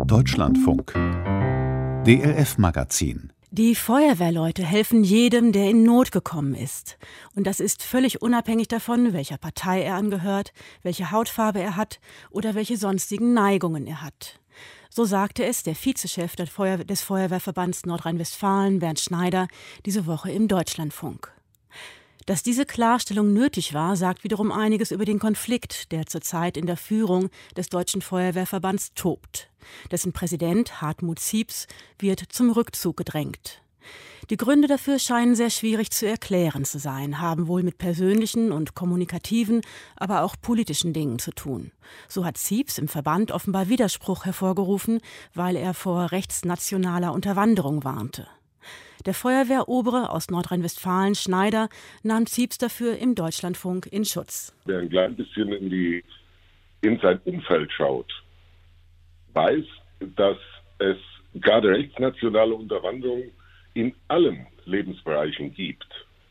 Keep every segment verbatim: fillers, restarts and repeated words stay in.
Deutschlandfunk D L F-Magazin. Die Feuerwehrleute helfen jedem, der in Not gekommen ist. Und das ist völlig unabhängig davon, welcher Partei er angehört, welche Hautfarbe er hat oder welche sonstigen Neigungen er hat. So sagte es der Vizechef des Feuerwehrverbands Nordrhein-Westfalen, Bernd Schneider, diese Woche im Deutschlandfunk. Dass diese Klarstellung nötig war, sagt wiederum einiges über den Konflikt, der zurzeit in der Führung des Deutschen Feuerwehrverbands tobt. Dessen Präsident, Hartmut Zieps, wird zum Rückzug gedrängt. Die Gründe dafür scheinen sehr schwierig zu erklären zu sein, haben wohl mit persönlichen und kommunikativen, aber auch politischen Dingen zu tun. So hat Zieps im Verband offenbar Widerspruch hervorgerufen, weil er vor rechtsnationaler Unterwanderung warnte. Der Feuerwehrobere aus Nordrhein-Westfalen, Schneider, nahm Zieps dafür im Deutschlandfunk in Schutz. Wer ein klein bisschen in, die, in sein Umfeld schaut, weiß, dass es gerade rechtsnationale Unterwanderung in allen Lebensbereichen gibt.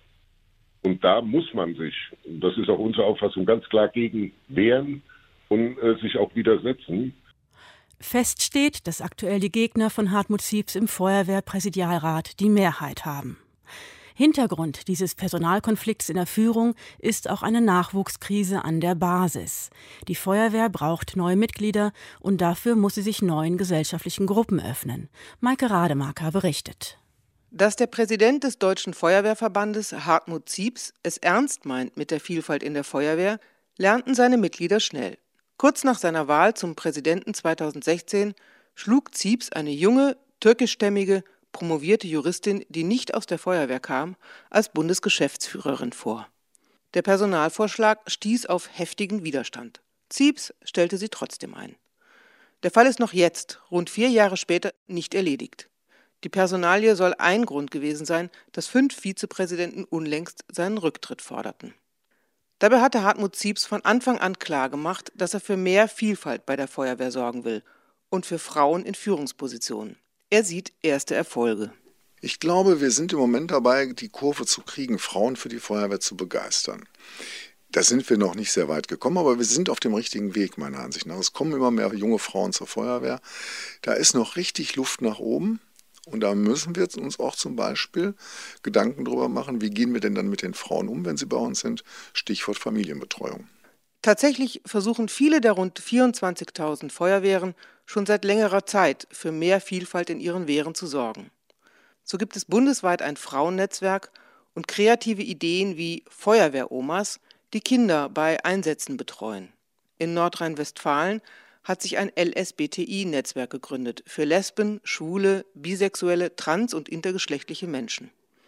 Und da muss man sich, das ist auch unsere Auffassung, ganz klar gegen wehren und äh, sich auch widersetzen. Fest steht, dass aktuell die Gegner von Hartmut Zieps im Feuerwehrpräsidialrat die Mehrheit haben. Hintergrund dieses Personalkonflikts in der Führung ist auch eine Nachwuchskrise an der Basis. Die Feuerwehr braucht neue Mitglieder und dafür muss sie sich neuen gesellschaftlichen Gruppen öffnen. Maike Rademacher berichtet. Dass der Präsident des Deutschen Feuerwehrverbandes, Hartmut Zieps, es ernst meint mit der Vielfalt in der Feuerwehr, lernten seine Mitglieder schnell. Kurz nach seiner Wahl zum Präsidenten zweitausendsechzehn schlug Zieps eine junge, türkischstämmige, promovierte Juristin, die nicht aus der Feuerwehr kam, als Bundesgeschäftsführerin vor. Der Personalvorschlag stieß auf heftigen Widerstand. Zieps stellte sie trotzdem ein. Der Fall ist noch jetzt, rund vier Jahre später, nicht erledigt. Die Personalie soll ein Grund gewesen sein, dass fünf Vizepräsidenten unlängst seinen Rücktritt forderten. Dabei hatte Hartmut Zieps von Anfang an klargemacht, dass er für mehr Vielfalt bei der Feuerwehr sorgen will und für Frauen in Führungspositionen. Er sieht erste Erfolge. Ich glaube, wir sind im Moment dabei, die Kurve zu kriegen, Frauen für die Feuerwehr zu begeistern. Da sind wir noch nicht sehr weit gekommen, aber wir sind auf dem richtigen Weg, meiner Ansicht nach. Es kommen immer mehr junge Frauen zur Feuerwehr. Da ist noch richtig Luft nach oben. Und da müssen wir uns auch zum Beispiel Gedanken darüber machen, wie gehen wir denn dann mit den Frauen um, wenn sie bei uns sind? Stichwort Familienbetreuung. Tatsächlich versuchen viele der rund vierundzwanzigtausend Feuerwehren schon seit längerer Zeit für mehr Vielfalt in ihren Wehren zu sorgen. So gibt es bundesweit ein Frauennetzwerk und kreative Ideen wie Feuerwehromas, die Kinder bei Einsätzen betreuen. In Nordrhein-Westfalen hat sich ein L S B T I-Netzwerk gegründet für Lesben, Schwule, bisexuelle, trans- und intergeschlechtliche Menschen.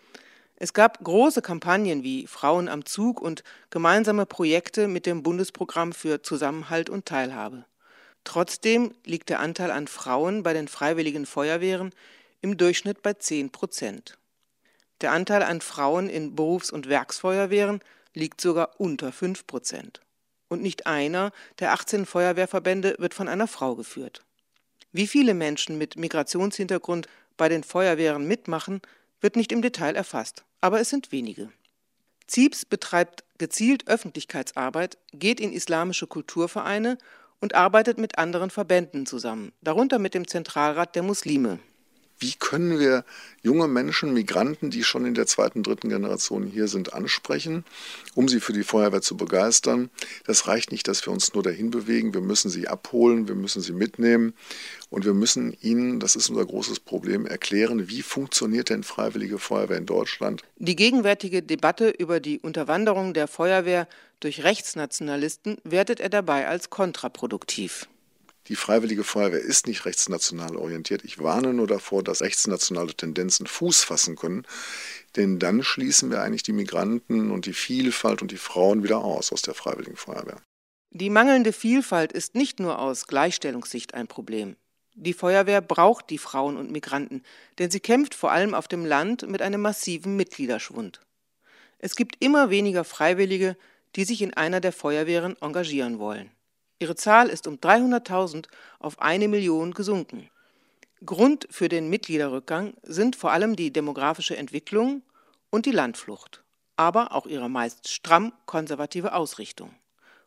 Es gab große Kampagnen wie Frauen am Zug und gemeinsame Projekte mit dem Bundesprogramm für Zusammenhalt und Teilhabe. Trotzdem liegt der Anteil an Frauen bei den Freiwilligen Feuerwehren im Durchschnitt bei zehn Prozent. Der Anteil an Frauen in Berufs- und Werksfeuerwehren liegt sogar unter fünf Prozent. Und nicht einer der achtzehn Feuerwehrverbände wird von einer Frau geführt. Wie viele Menschen mit Migrationshintergrund bei den Feuerwehren mitmachen, wird nicht im Detail erfasst, aber es sind wenige. Zieps betreibt gezielt Öffentlichkeitsarbeit, geht in islamische Kulturvereine und arbeitet mit anderen Verbänden zusammen, darunter mit dem Zentralrat der Muslime. Wie können wir junge Menschen, Migranten, die schon in der zweiten, dritten Generation hier sind, ansprechen, um sie für die Feuerwehr zu begeistern? Das reicht nicht, dass wir uns nur dahin bewegen. Wir müssen sie abholen, wir müssen sie mitnehmen und wir müssen ihnen, das ist unser großes Problem, erklären, wie funktioniert denn Freiwillige Feuerwehr in Deutschland? Die gegenwärtige Debatte über die Unterwanderung der Feuerwehr durch Rechtsnationalisten wertet er dabei als kontraproduktiv. Die Freiwillige Feuerwehr ist nicht rechtsnational orientiert. Ich warne nur davor, dass rechtsnationale Tendenzen Fuß fassen können. Denn dann schließen wir eigentlich die Migranten und die Vielfalt und die Frauen wieder aus aus der Freiwilligen Feuerwehr. Die mangelnde Vielfalt ist nicht nur aus Gleichstellungssicht ein Problem. Die Feuerwehr braucht die Frauen und Migranten, denn sie kämpft vor allem auf dem Land mit einem massiven Mitgliederschwund. Es gibt immer weniger Freiwillige, die sich in einer der Feuerwehren engagieren wollen. Ihre Zahl ist um dreihunderttausend auf eine Million gesunken. Grund für den Mitgliederrückgang sind vor allem die demografische Entwicklung und die Landflucht, aber auch ihre meist stramm konservative Ausrichtung.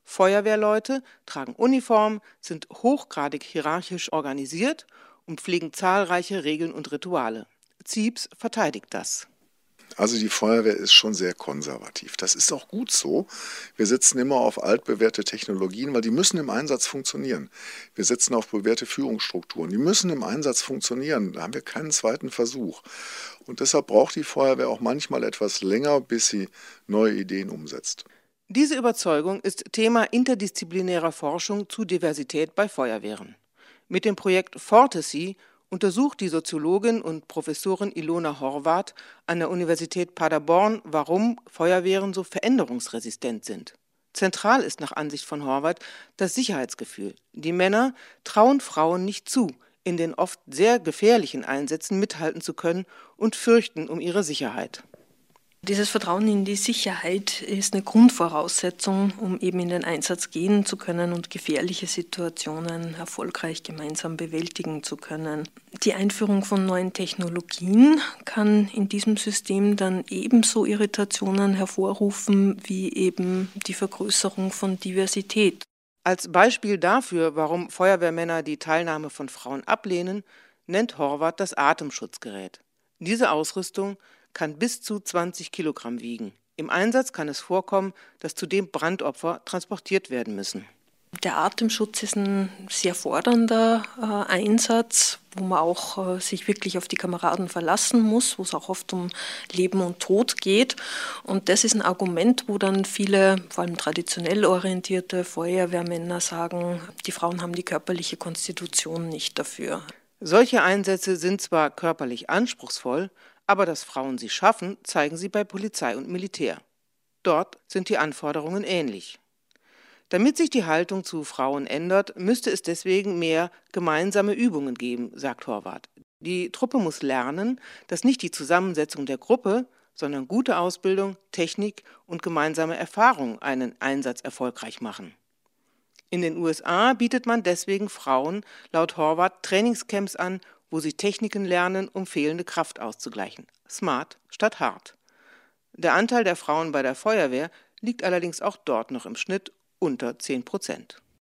Feuerwehrleute tragen Uniform, sind hochgradig hierarchisch organisiert und pflegen zahlreiche Regeln und Rituale. Zieps verteidigt das. Also die Feuerwehr ist schon sehr konservativ. Das ist auch gut so. Wir setzen immer auf altbewährte Technologien, weil die müssen im Einsatz funktionieren. Wir setzen auf bewährte Führungsstrukturen. Die müssen im Einsatz funktionieren. Da haben wir keinen zweiten Versuch. Und deshalb braucht die Feuerwehr auch manchmal etwas länger, bis sie neue Ideen umsetzt. Diese Überzeugung ist Thema interdisziplinärer Forschung zu Diversität bei Feuerwehren. Mit dem Projekt Fortesea untersucht die Soziologin und Professorin Ilona Horvath an der Universität Paderborn, warum Feuerwehren so veränderungsresistent sind. Zentral ist nach Ansicht von Horvath das Sicherheitsgefühl. Die Männer trauen Frauen nicht zu, in den oft sehr gefährlichen Einsätzen mithalten zu können und fürchten um ihre Sicherheit. Dieses Vertrauen in die Sicherheit ist eine Grundvoraussetzung, um eben in den Einsatz gehen zu können und gefährliche Situationen erfolgreich gemeinsam bewältigen zu können. Die Einführung von neuen Technologien kann in diesem System dann ebenso Irritationen hervorrufen wie eben die Vergrößerung von Diversität. Als Beispiel dafür, warum Feuerwehrmänner die Teilnahme von Frauen ablehnen, nennt Horvath das Atemschutzgerät. Diese Ausrüstung kann bis zu zwanzig Kilogramm wiegen. Im Einsatz kann es vorkommen, dass zudem Brandopfer transportiert werden müssen. Der Atemschutz ist ein sehr fordernder äh, Einsatz, wo man auch äh, sich wirklich auf die Kameraden verlassen muss, wo es auch oft um Leben und Tod geht. Und das ist ein Argument, wo dann viele, vor allem traditionell orientierte Feuerwehrmänner sagen, die Frauen haben die körperliche Konstitution nicht dafür. Solche Einsätze sind zwar körperlich anspruchsvoll, aber dass Frauen sie schaffen, zeigen sie bei Polizei und Militär. Dort sind die Anforderungen ähnlich. Damit sich die Haltung zu Frauen ändert, müsste es deswegen mehr gemeinsame Übungen geben, sagt Horvath. Die Truppe muss lernen, dass nicht die Zusammensetzung der Gruppe, sondern gute Ausbildung, Technik und gemeinsame Erfahrung einen Einsatz erfolgreich machen. In den U S A bietet man deswegen Frauen laut Horvath Trainingscamps an, wo sie Techniken lernen, um fehlende Kraft auszugleichen. Smart statt hart. Der Anteil der Frauen bei der Feuerwehr liegt allerdings auch dort noch im Schnitt unter zehn Prozent.